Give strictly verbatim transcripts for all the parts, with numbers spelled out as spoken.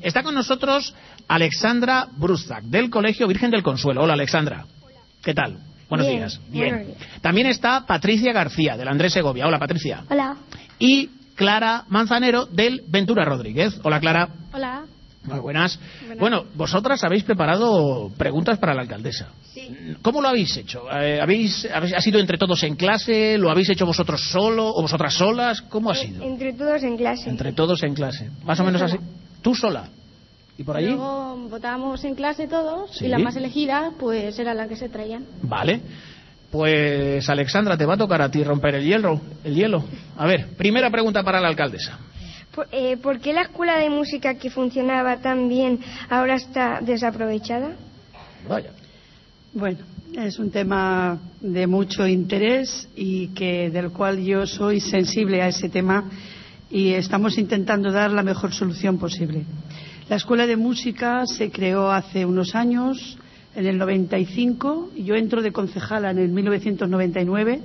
Está con nosotros Alexandra Bruzak, del Colegio Virgen del Consuelo. Hola, Alexandra. Hola. ¿Qué tal? Buenos Bien, días. Bien. Buenos días. También está Patricia García, del Andrés Segovia. Hola, Patricia. Hola. Y Clara Manzanero, del Ventura Rodríguez. Hola, Clara. Hola. Muy buenas. Buenas. Bueno, vosotras habéis preparado preguntas para la alcaldesa. Sí. ¿Cómo lo habéis hecho? Eh, ¿habéis, habéis, ¿Ha sido entre todos en clase? ¿Lo habéis hecho vosotros solo o vosotras solas? ¿Cómo ha sido? Entre todos en clase. Entre todos en clase. Más o Yo menos sola. así. ¿Tú sola? ¿Y por allí? Luego votábamos en clase todos Sí. y la más elegida pues era la que se traían. Vale. Pues Alexandra, te va a tocar a ti romper el hielo. El hielo. A ver, primera pregunta para la alcaldesa. ¿Por, eh, ¿Por qué la escuela de música que funcionaba tan bien ahora está desaprovechada? Vaya. Bueno, es un tema de mucho interés y que del cual yo soy sensible a ese tema y estamos intentando dar la mejor solución posible. La escuela de música se creó hace unos años, en el noventa y cinco, y yo entro de concejala en el mil novecientos noventa y nueve.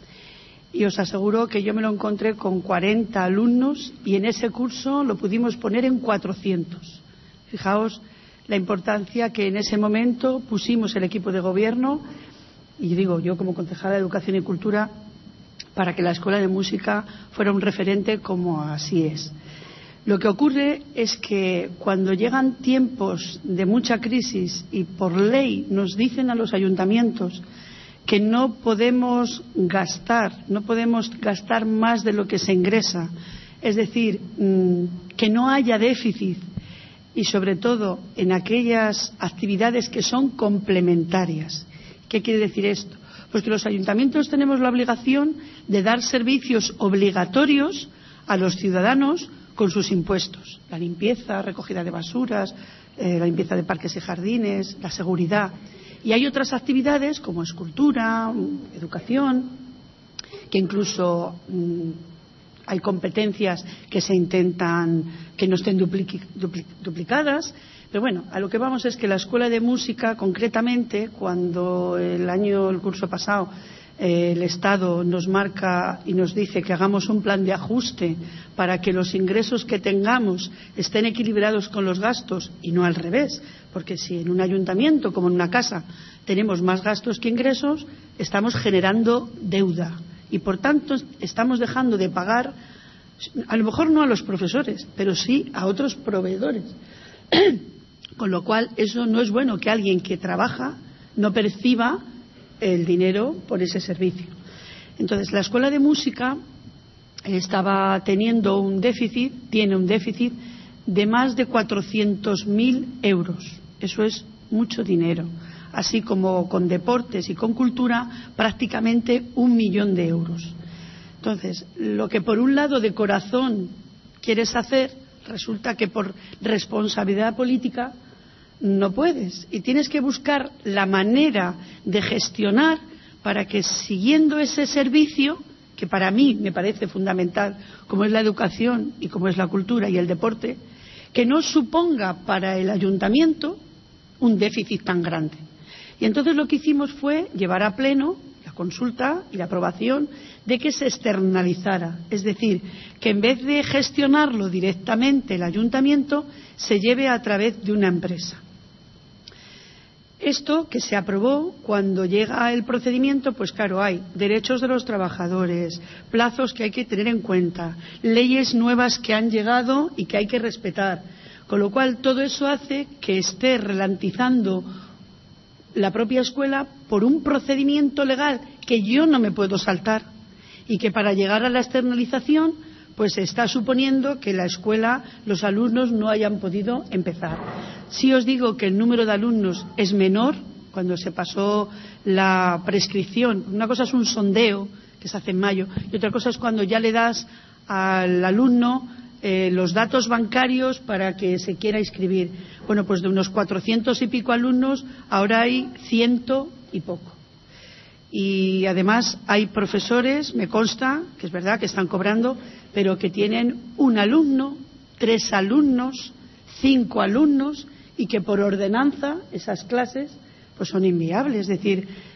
Y os aseguro que yo me lo encontré con cuarenta alumnos y en ese curso lo pudimos poner en cuatrocientos. Fijaos la importancia que en ese momento pusimos el equipo de gobierno, y digo yo como concejala de Educación y Cultura, para que la escuela de música fuera un referente como así es. Lo que ocurre es que cuando llegan tiempos de mucha crisis y por ley nos dicen a los ayuntamientos que no podemos gastar, no podemos gastar más de lo que se ingresa, es decir, que no haya déficit y sobre todo en aquellas actividades que son complementarias. ¿Qué quiere decir esto? Pues que los ayuntamientos tenemos la obligación de dar servicios obligatorios a los ciudadanos con sus impuestos, la limpieza, recogida de basuras, eh, la limpieza de parques y jardines, la seguridad. Y hay otras actividades como escultura, educación, que incluso mmm, hay competencias que se intentan que no estén duplici, dupli, duplicadas. Pero bueno, a lo que vamos es que la escuela de música, concretamente, cuando el año, el curso pasado, eh, el Estado nos marca y nos dice que hagamos un plan de ajuste para que los ingresos que tengamos estén equilibrados con los gastos y no al revés, porque si en un ayuntamiento como en una casa tenemos más gastos que ingresos, estamos generando deuda y por tanto estamos dejando de pagar, a lo mejor no a los profesores, pero sí a otros proveedores. Con lo cual eso no es bueno, que alguien que trabaja no perciba el dinero por ese servicio. Entonces la escuela de música estaba teniendo un déficit, tiene un déficit de más de cuatrocientos mil euros. Eso es mucho dinero. Así como con deportes y con cultura, prácticamente un millón de euros. Entonces, lo que por un lado de corazón quieres hacer, resulta que por responsabilidad política no puedes. Y tienes que buscar la manera de gestionar para que, siguiendo ese servicio, que para mí me parece fundamental, como es la educación y como es la cultura y el deporte, que no suponga para el ayuntamiento un déficit tan grande. Y entonces lo que hicimos fue llevar a pleno la consulta y la aprobación de que se externalizara, es decir, que en vez de gestionarlo directamente el ayuntamiento, se lleve a través de una empresa. Esto que se aprobó, cuando llega el procedimiento, pues claro, hay derechos de los trabajadores, plazos que hay que tener en cuenta, leyes nuevas que han llegado y que hay que respetar, con lo cual todo eso hace que esté ralentizando la propia escuela por un procedimiento legal que yo no me puedo saltar y que para llegar a la externalización pues se está suponiendo que la escuela, los alumnos no hayan podido empezar. Si os digo que el número de alumnos es menor, cuando se pasó la prescripción, una cosa es un sondeo que se hace en mayo y otra cosa es cuando ya le das al alumno eh, los datos bancarios para que se quiera inscribir. Bueno, pues de unos cuatrocientos y pico alumnos, ahora hay ciento y poco. Y además hay profesores, me consta, que es verdad que están cobrando, pero que tienen un alumno, tres alumnos, cinco alumnos, y que por ordenanza esas clases pues son inviables. Es decir,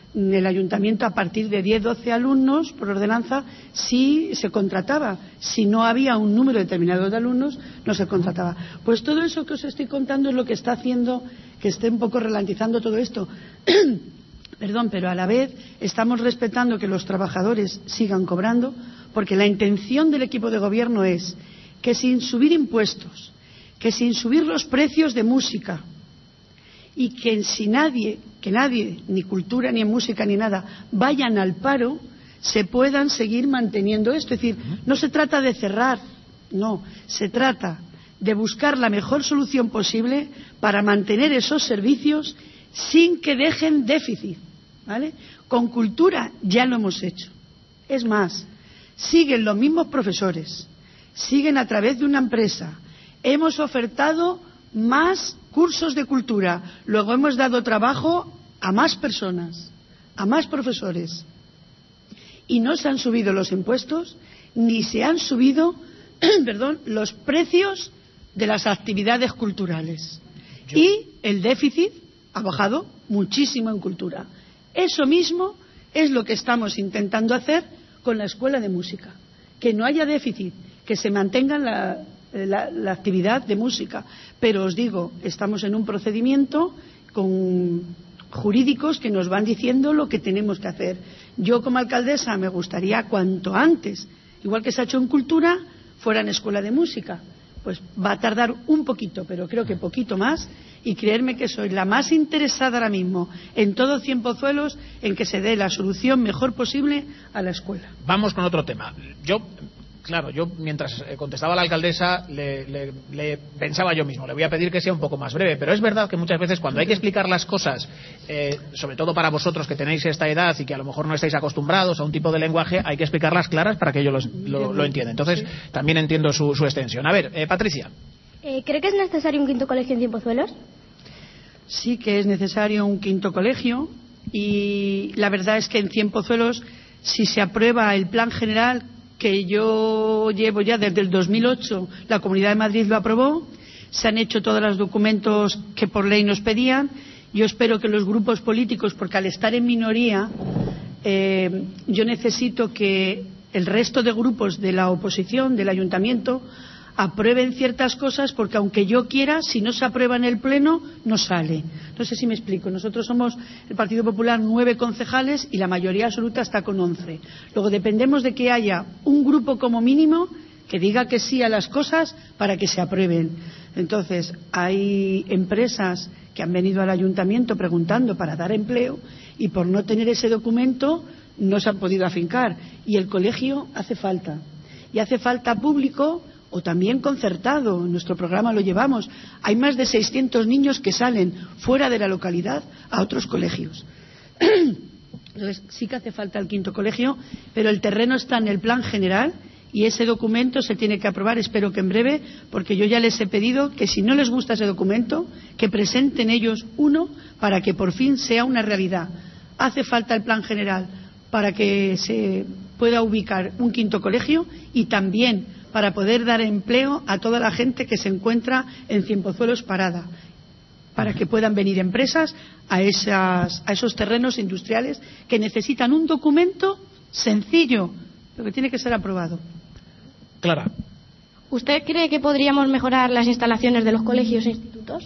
el ayuntamiento, a partir de diez doce alumnos por ordenanza, sí se contrataba. Si no había un número determinado de alumnos, no se contrataba. Pues todo eso que os estoy contando es lo que está haciendo que esté un poco ralentizando todo esto. Perdón, pero a la vez estamos respetando que los trabajadores sigan cobrando, porque la intención del equipo de gobierno es que sin subir impuestos, que sin subir los precios de música, y que si nadie, que nadie, ni cultura, ni en música, ni nada, vayan al paro, se puedan seguir manteniendo esto. Es decir, no se trata de cerrar, no, se trata de buscar la mejor solución posible para mantener esos servicios sin que dejen déficit, ¿vale? Con cultura ya lo hemos hecho. Es más, siguen los mismos profesores, siguen a través de una empresa. Hemos ofertado más cursos de cultura, luego hemos dado trabajo a más personas, a más profesores, y no se han subido los impuestos ni se han subido perdón, los precios de las actividades culturales. Y el déficit ha bajado muchísimo en cultura. Eso mismo es lo que estamos intentando hacer con la escuela de música, que no haya déficit, que se mantenga la La, la actividad de música, pero os digo, estamos en un procedimiento con jurídicos que nos van diciendo lo que tenemos que hacer. Yo como alcaldesa me gustaría cuanto antes, igual que se ha hecho en cultura, fuera en escuela de música. Pues va a tardar un poquito, pero creo que poquito más, y creerme que soy la más interesada ahora mismo en todo Cienpozuelos en que se dé la solución mejor posible a la escuela. Vamos con otro tema. Yo Claro, yo mientras contestaba a la alcaldesa le, le, le pensaba yo mismo, le voy a pedir que sea un poco más breve, pero es verdad que muchas veces cuando hay que explicar las cosas, eh, sobre todo para vosotros que tenéis esta edad y que a lo mejor no estáis acostumbrados a un tipo de lenguaje, hay que explicarlas claras para que ellos lo, lo, lo entiendan. Entonces, sí, también entiendo su, su extensión. A ver, eh, Patricia. Eh, ¿Cree que es necesario un quinto colegio en Cienpozuelos? Sí que es necesario un quinto colegio, y la verdad es que en Cienpozuelos, si se aprueba el plan general que yo llevo ya desde el dos mil ocho, la Comunidad de Madrid lo aprobó, se han hecho todos los documentos que por ley nos pedían. Yo espero que los grupos políticos, porque al estar en minoría, eh, yo necesito que el resto de grupos de la oposición, del ayuntamiento, aprueben ciertas cosas, porque aunque yo quiera, si no se aprueba en el Pleno, no sale. No sé si me explico. Nosotros somos, el Partido Popular, nueve concejales y la mayoría absoluta está con once. Luego dependemos de que haya un grupo como mínimo que diga que sí a las cosas para que se aprueben. Entonces, hay empresas que han venido al ayuntamiento preguntando para dar empleo y por no tener ese documento no se han podido afincar. Y el colegio hace falta. Y hace falta público o también concertado. En nuestro programa lo llevamos. Hay más de seiscientos niños que salen fuera de la localidad a otros colegios. Entonces, sí que hace falta el quinto colegio, pero el terreno está en el plan general y ese documento se tiene que aprobar, espero que en breve, porque yo ya les he pedido que si no les gusta ese documento, que presenten ellos uno para que por fin sea una realidad. Hace falta el plan general para que se pueda ubicar un quinto colegio y también para poder dar empleo a toda la gente que se encuentra en Cienpozuelos parada, para que puedan venir empresas a, esas, a esos terrenos industriales que necesitan un documento sencillo, pero que tiene que ser aprobado. Clara. ¿Usted cree que podríamos mejorar las instalaciones de los colegios e institutos?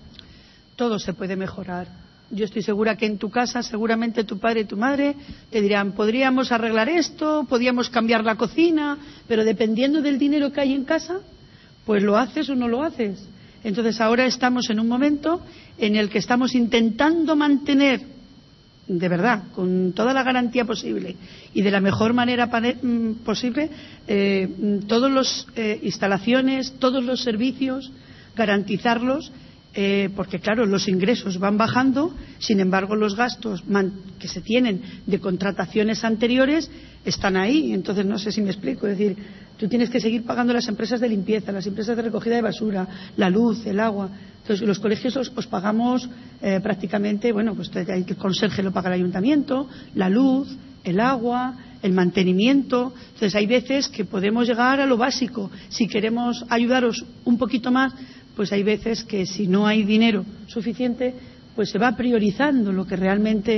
Todo se puede mejorar. Yo estoy segura que en tu casa seguramente tu padre y tu madre te dirán, podríamos arreglar esto, podríamos cambiar la cocina, pero dependiendo del dinero que hay en casa, pues lo haces o no lo haces. Entonces ahora estamos en un momento en el que estamos intentando mantener, de verdad, con toda la garantía posible y de la mejor manera posible, eh, todas las eh, instalaciones, todos los servicios, garantizarlos. Eh, porque claro, los ingresos van bajando, sin embargo los gastos man, que se tienen de contrataciones anteriores están ahí. Entonces no sé si me explico, es decir, tú tienes que seguir pagando las empresas de limpieza, las empresas de recogida de basura, la luz, el agua. Entonces los colegios os, os pagamos eh, prácticamente, bueno, pues el conserje lo paga el ayuntamiento, la luz, el agua, el mantenimiento. Entonces hay veces que podemos llegar a lo básico. Si queremos ayudaros un poquito más, pues hay veces que si no hay dinero suficiente, pues se va priorizando lo que realmente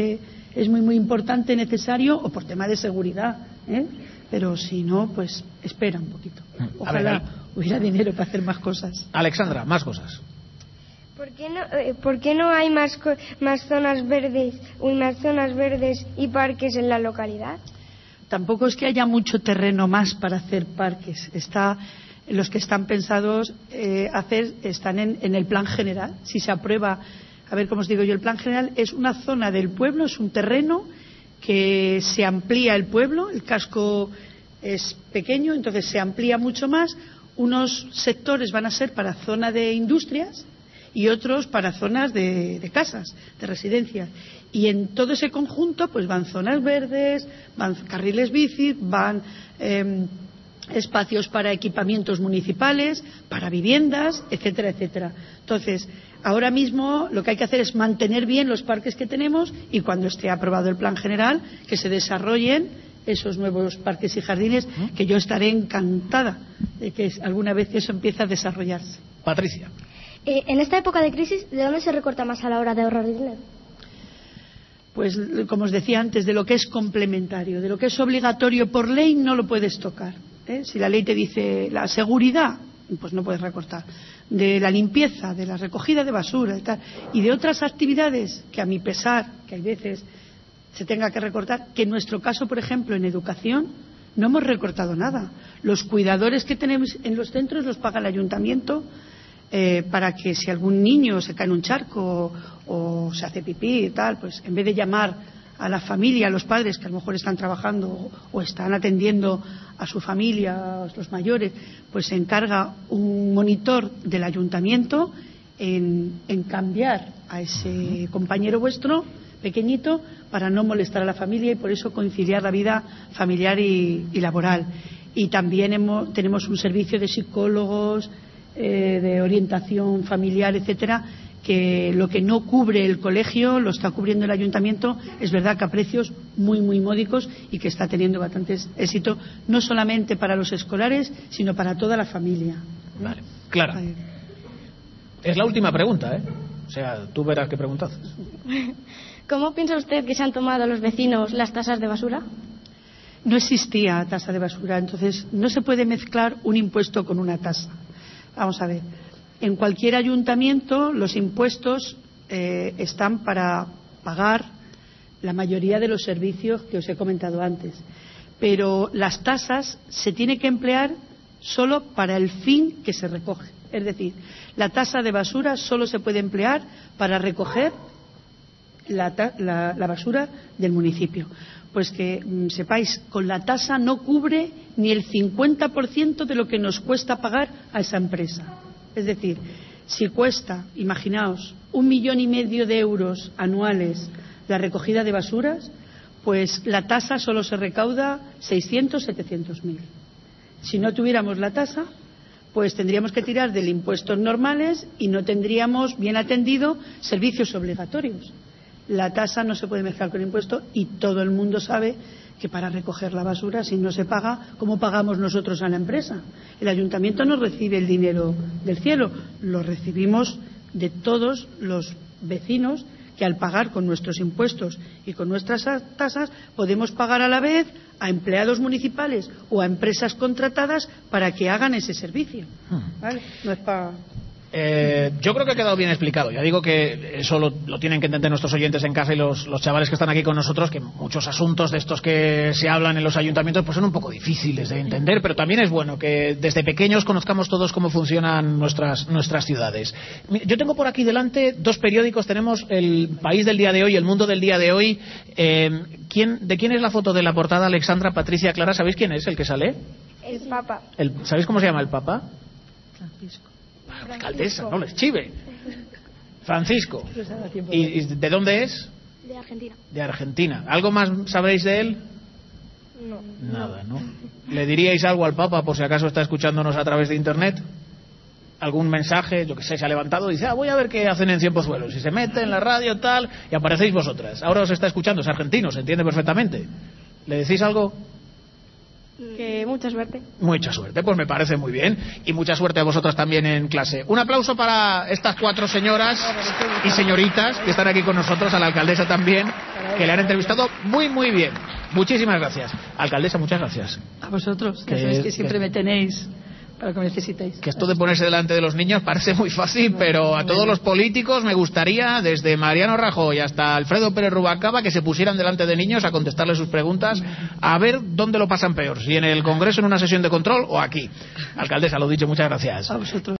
es muy muy importante, necesario, o por tema de seguridad, ¿eh? Pero si no, pues espera un poquito. Ojalá ver, hubiera dinero para hacer más cosas. Alexandra, más cosas. ¿Por qué no, eh, ¿por qué no hay más, más zonas verdes, uy, más zonas verdes y parques en la localidad? Tampoco es que haya mucho terreno más para hacer parques. Está, los que están pensados eh, hacer están en, en el plan general. Si se aprueba, a ver cómo os digo yo, el plan general es una zona del pueblo, es un terreno que se amplía el pueblo, el casco es pequeño, entonces se amplía mucho más. Unos sectores van a ser para zona de industrias y otros para zonas de, de casas, de residencias. Y en todo ese conjunto pues van zonas verdes, van carriles bici, van eh, espacios para equipamientos municipales, para viviendas, etcétera, etcétera. Entonces, ahora mismo lo que hay que hacer es mantener bien los parques que tenemos y cuando esté aprobado el plan general, que se desarrollen esos nuevos parques y jardines, que yo estaré encantada de que alguna vez eso empiece a desarrollarse. Patricia. Eh, en esta época de crisis, ¿de dónde se recorta más a la hora de ahorrar dinero? Pues, como os decía antes, de lo que es complementario, de lo que es obligatorio por ley no lo puedes tocar. ¿eh? Si la ley te dice la seguridad, pues no puedes recortar. De la limpieza, de la recogida de basura y tal, y de otras actividades que a mi pesar, que hay veces se tenga que recortar, que en nuestro caso, por ejemplo, en educación, no hemos recortado nada. Los cuidadores que tenemos en los centros los paga el ayuntamiento eh, para que si algún niño se cae en un charco o, o se hace pipí y tal, pues en vez de llamar a la familia, a los padres que a lo mejor están trabajando o, o están atendiendo a su familia, a los mayores, pues se encarga un monitor del ayuntamiento en, en cambiar a ese compañero vuestro pequeñito para no molestar a la familia y por eso conciliar la vida familiar y, y laboral. Y también hemos, tenemos un servicio de psicólogos, eh, de orientación familiar, etcétera, que lo que no cubre el colegio lo está cubriendo el ayuntamiento, es verdad que a precios muy muy módicos y que está teniendo bastante éxito, no solamente para los escolares, sino para toda la familia. Vale, Clara. Es la última pregunta, ¿eh? O sea, tú verás qué preguntas. ¿Cómo piensa usted que se han tomado los vecinos las tasas de basura? No existía tasa de basura, entonces no se puede mezclar un impuesto con una tasa. Vamos a ver. En cualquier ayuntamiento los impuestos eh, están para pagar la mayoría de los servicios que os he comentado antes. Pero las tasas se tienen que emplear solo para el fin que se recoge. Es decir, la tasa de basura solo se puede emplear para recoger la, la, la basura del municipio. Pues que mmm, sepáis, con la tasa no cubre ni el cincuenta por ciento de lo que nos cuesta pagar a esa empresa. Es decir, si cuesta, imaginaos, un millón y medio de euros anuales la recogida de basuras, pues la tasa solo se recauda seiscientos, setecientos mil. Si no tuviéramos la tasa, pues tendríamos que tirar de impuestos normales y no tendríamos bien atendido servicios obligatorios. La tasa no se puede mezclar con impuesto y todo el mundo sabe que para recoger la basura, si no se paga, ¿cómo pagamos nosotros a la empresa? El ayuntamiento no recibe el dinero del cielo, lo recibimos de todos los vecinos que al pagar con nuestros impuestos y con nuestras tasas podemos pagar a la vez a empleados municipales o a empresas contratadas para que hagan ese servicio. ¿Vale? No es para... Eh, yo creo que ha quedado bien explicado. Ya digo que eso lo, lo tienen que entender nuestros oyentes en casa y los, los chavales que están aquí con nosotros, que muchos asuntos de estos que se hablan en los ayuntamientos pues son un poco difíciles de entender, pero también es bueno que desde pequeños conozcamos todos cómo funcionan nuestras, nuestras ciudades. Yo tengo por aquí delante dos periódicos. Tenemos El País del día de hoy, El Mundo del día de hoy. Eh, ¿quién, ¿De quién es la foto de la portada? Alexandra, Patricia, Clara, ¿sabéis quién es el que sale? El Papa. El, ¿Sabéis cómo se llama el Papa? Francisco. Alcaldesa, no les chive. Francisco. ¿Y, ¿Y de dónde es? De Argentina. De Argentina. ¿Algo más sabréis de él? No. Nada, ¿no? ¿Le diríais algo al Papa por si acaso está escuchándonos a través de Internet? ¿Algún mensaje? Yo que sé, se ha levantado y dice, ah, voy a ver qué hacen en Cien Pozuelos. Y se mete en la radio tal y aparecéis vosotras. Ahora os está escuchando, es argentino, se entiende perfectamente. ¿Le decís algo? Que mucha suerte. Mucha suerte, pues me parece muy bien. Y mucha suerte a vosotras también en clase. Un aplauso para estas cuatro señoras y señoritas que están aquí con nosotros, a la alcaldesa también. que le han entrevistado muy, muy bien. Muchísimas gracias. Alcaldesa, muchas gracias. A vosotros, ya Que- sabéis que siempre que- me tenéis para lo que necesitéis. Que esto de ponerse delante de los niños parece muy fácil, pero a todos los políticos me gustaría, desde Mariano Rajoy hasta Alfredo Pérez Rubalcaba, que se pusieran delante de niños a contestarles sus preguntas, a ver dónde lo pasan peor, si en el Congreso en una sesión de control o aquí. Alcaldesa, lo dicho, muchas gracias. A vosotros.